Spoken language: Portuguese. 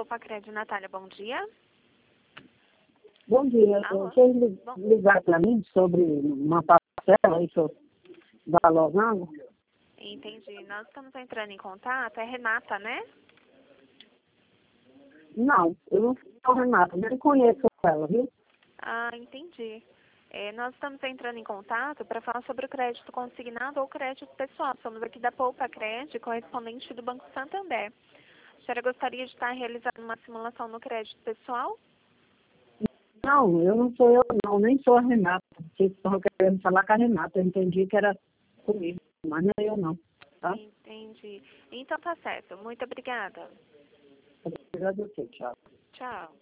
Poupa Natália, bom dia. Bom dia. Alô? Quer ligar para mim sobre uma parcela aí que eu valorando? Entendi. Nós estamos entrando em contato. É Renata, né? Não, eu não sou Renata, nem conheço ela, viu? Ah, entendi. Nós estamos entrando em contato para falar sobre o crédito consignado ou crédito pessoal. Somos aqui da Poupa Crédito, correspondente do Banco Santander. A senhora gostaria de estar realizando uma simulação no crédito pessoal? Não, eu não sou eu, não, nem sou a Renata. Vocês estão querendo falar com a Renata, eu entendi que era comigo, mas não é eu não, tá? Entendi. Então tá certo. Muito obrigada. Obrigada a você, tchau. Tchau.